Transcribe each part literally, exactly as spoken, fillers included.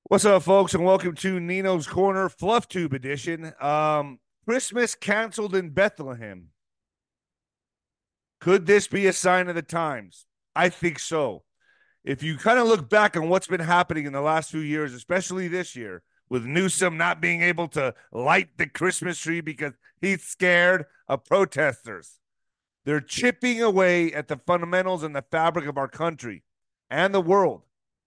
What's up, folks, and welcome to Nino's Corner Fluff Tube Edition. Um, Christmas canceled in Bethlehem. Could this be a sign of the times? I think so. If you kind of look back on what's been happening in the last few years, especially this year, with Newsom not being able to light the Christmas tree because he's scared of protesters, they're chipping away at the fundamentals and the fabric of our country and the world.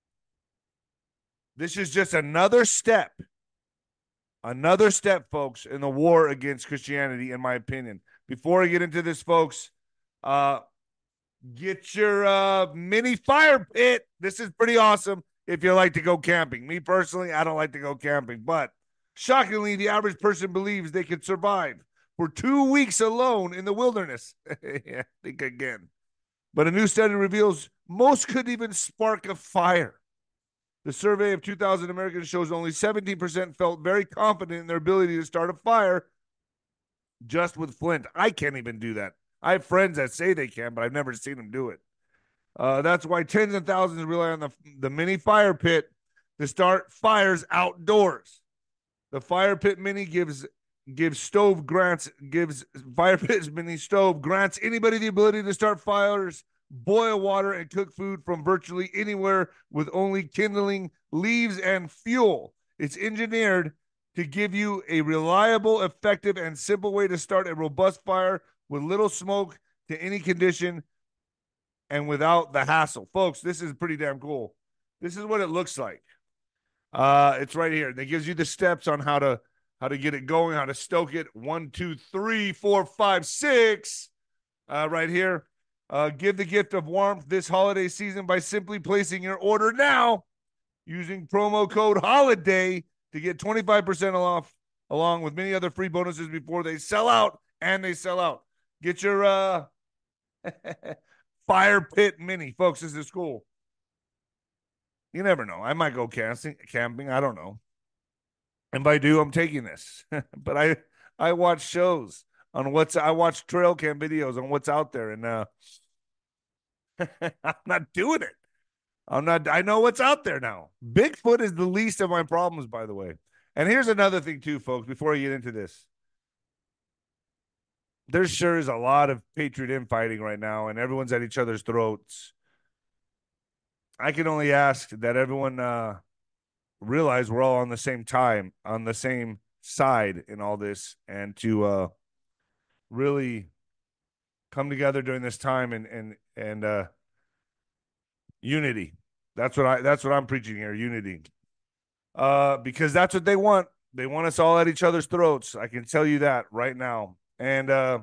This is just another step Another step, folks, in the war against Christianity, in my opinion. Before I get into this, folks, uh, get your uh, mini fire pit. This is pretty awesome if you like to go camping. Me personally, I don't like to go camping, but shockingly, the average person believes they could survive for two weeks alone in the wilderness. Yeah, think again. But a new study reveals most couldn't even spark a fire. The survey of two thousand Americans shows only seventeen percent felt very confident in their ability to start a fire just with flint. I can't even do that. I have friends that say they can, but I've never seen them do it. Uh, that's why tens of thousands rely on the, the mini fire pit to start fires outdoors. The fire pit mini gives gives stove grants gives fire pit mini stove grants anybody the ability to start fires, boil water, and cook food from virtually anywhere with only kindling, leaves, and fuel. It's engineered to give you a reliable, effective, and simple way to start a robust fire with little smoke to any condition and without the hassle. Folks, this is pretty damn cool. This is what it looks like. Uh, it's right here. It gives you the steps on how to how to get it going, how to stoke it. One, two, three, four, five, six. Uh, right here. Uh, give the gift of warmth this holiday season by simply placing your order now using promo code HOLIDAY to get twenty-five percent off, along with many other free bonuses before they sell out, and they sell out. Get your uh, fire pit mini, folks. This is cool. You never know. I might go camping. Camping. I don't know. And if I do, I'm taking this. But I I watch shows on what's I watch trail cam videos on what's out there, and uh, I'm not doing it. I'm not. I know what's out there now. Bigfoot is the least of my problems, by the way. And here's another thing too, folks. Before I get into this, there sure is a lot of patriot infighting right now, and everyone's at each other's throats. I can only ask that everyone uh, realize we're all on the same time, on the same side in all this, and to uh, really come together during this time and and and uh, unity. That's what I. That's what I'm preaching here. Unity. Uh, because that's what they want. They want us all at each other's throats. I can tell you that right now. And uh,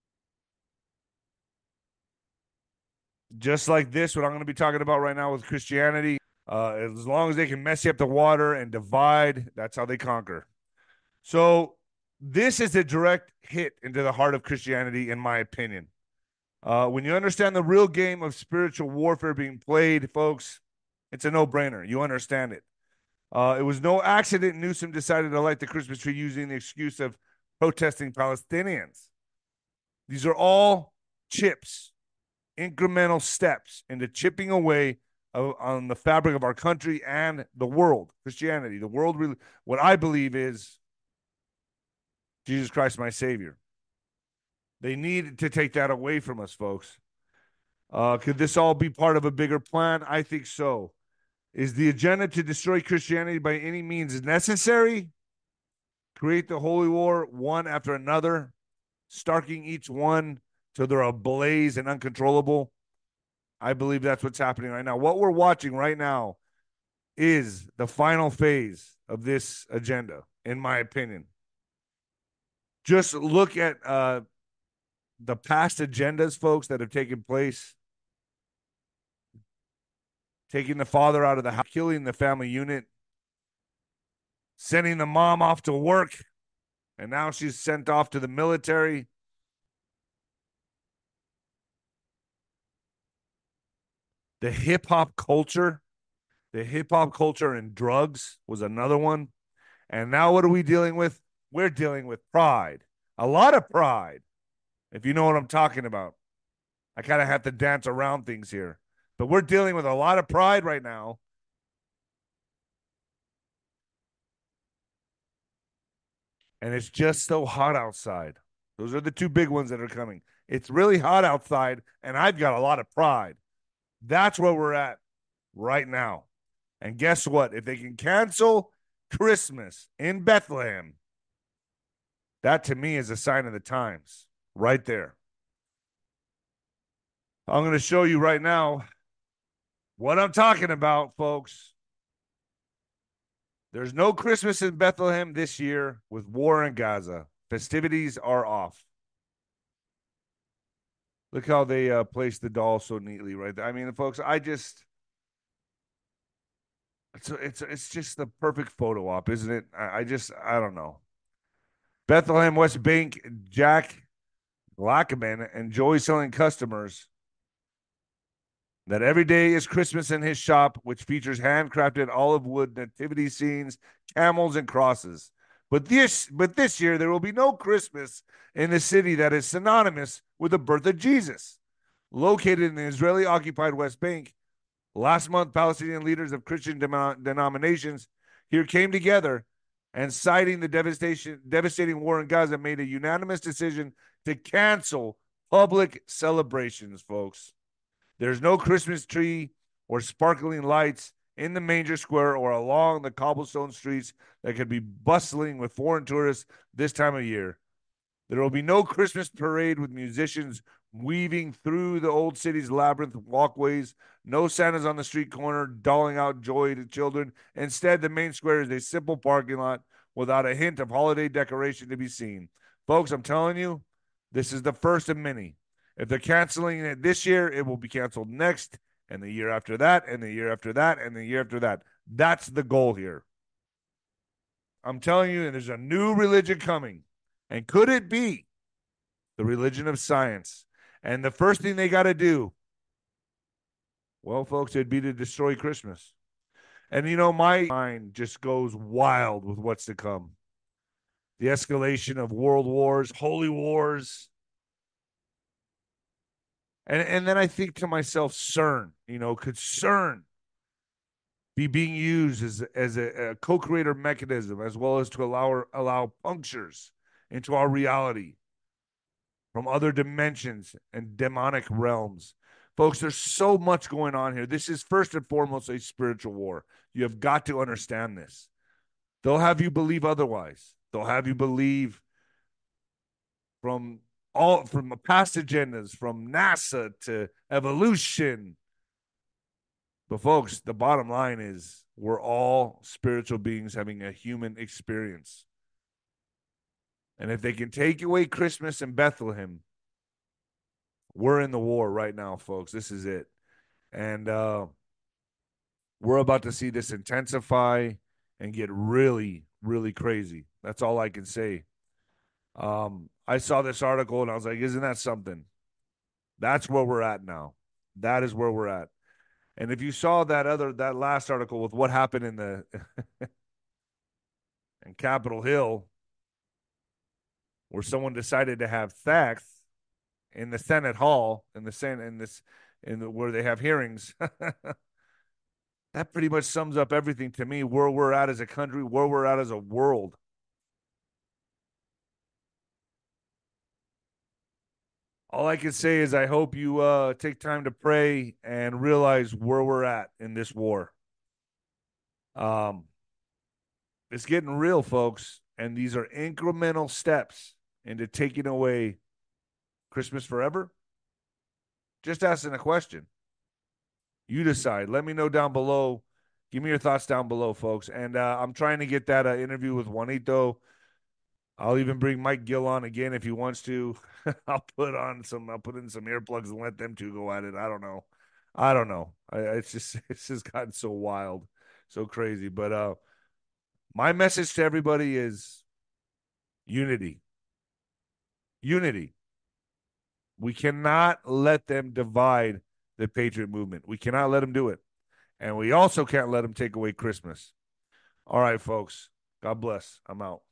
just like this, what I'm going to be talking about right now with Christianity, uh, as long as they can mess you up the water and divide, that's how they conquer. So this is a direct hit into the heart of Christianity, in my opinion. Uh, when you understand the real game of spiritual warfare being played, folks, it's a no-brainer. You understand it. Uh, it was no accident Newsom decided to light the Christmas tree using the excuse of protesting Palestinians. These are all chips, incremental steps into chipping away of, on the fabric of our country and the world, Christianity. The world, really, what I believe is Jesus Christ, my Savior. They need to take that away from us, folks. Uh, could this all be part of a bigger plan? I think so. Is the agenda to destroy Christianity by any means necessary? Create the holy war one after another, starking each one till they're ablaze and uncontrollable? I believe that's what's happening right now. What we're watching right now is the final phase of this agenda, in my opinion. Just look at uh, the past agendas, folks, that have taken place. Taking the father out of the house, killing the family unit, sending the mom off to work, and now she's sent off to the military. The hip hop culture, the hip hop culture and drugs was another one. And now what are we dealing with? We're dealing with pride. A lot of pride, if you know what I'm talking about. I kind of have to dance around things here. But we're dealing with a lot of pride right now. And it's just so hot outside. Those are the two big ones that are coming. It's really hot outside, and I've got a lot of pride. That's where we're at right now. And guess what? If they can cancel Christmas in Bethlehem, that to me is a sign of the times right there. I'm going to show you right now what I'm talking about, folks. There's no Christmas in Bethlehem this year with war in Gaza. Festivities are off. Look how they uh, placed the doll so neatly right there. I mean, folks, I just it's it's it's just the perfect photo op, isn't it? I, I just I don't know. Bethlehem West Bank Jack Lackman enjoys telling customers that every day is Christmas in his shop, which features handcrafted olive wood nativity scenes, camels, and crosses. But this, but this year, there will be no Christmas in the city that is synonymous with the birth of Jesus. Located in the Israeli-occupied West Bank, last month, Palestinian leaders of Christian dem- denominations here came together and, citing the devastation, devastating war in Gaza, made a unanimous decision to cancel public celebrations, folks. There's no Christmas tree or sparkling lights in the manger square or along the cobblestone streets that could be bustling with foreign tourists this time of year. There will be no Christmas parade with musicians weaving through the old city's labyrinth walkways, no Santas on the street corner doling out joy to children. Instead, the main square is a simple parking lot without a hint of holiday decoration to be seen. Folks, I'm telling you, this is the first of many. If they're canceling it this year, it will be canceled next, and the year after that, and the year after that, and the year after that. That's the goal here. I'm telling you, there's a new religion coming. And could it be the religion of science? And the first thing they got to do, well, folks, it'd be to destroy Christmas. And, you know, my mind just goes wild with what's to come. The escalation of world wars, holy wars. And, and then I think to myself, CERN, you know, could CERN be being used as, as a, a co-creator mechanism, as well as to allow, allow punctures into our reality from other dimensions and demonic realms. Folks, there's so much going on here. This is first and foremost a spiritual war. You have got to understand this. They'll have you believe otherwise. They'll have you believe from all from past agendas, from NASA to evolution. But folks, the bottom line is we're all spiritual beings having a human experience. And if they can take away Christmas in Bethlehem, we're in the war right now, folks. This is it. And uh, we're about to see this intensify and get really, really crazy. That's all I can say. Um, I saw this article and I was like, isn't that something? That's where we're at now. That is where we're at. And if you saw that other, that last article with what happened in the, in Capitol Hill, where someone decided to have sex in the Senate hall, in the Senate, in this, in the, where they have hearings. That pretty much sums up everything to me, where we're at as a country, where we're at as a world. All I can say is I hope you uh, take time to pray and realize where we're at in this war. Um, it's getting real, folks, and these are incremental steps into taking away Christmas forever. Just asking a question. You decide. Let me know down below. Give me your thoughts down below, folks. And uh, I'm trying to get that uh, interview with Juanito. I'll even bring Mike Gill on again if he wants to. I'll put on some. I'll put in some earplugs and let them two go at it. I don't know. I don't know. I, it's just it's just gotten so wild, so crazy. But uh, my message to everybody is unity. Unity. We cannot let them divide the Patriot movement. We cannot let them do it. And we also can't let them take away Christmas. All right, folks. God bless. I'm out.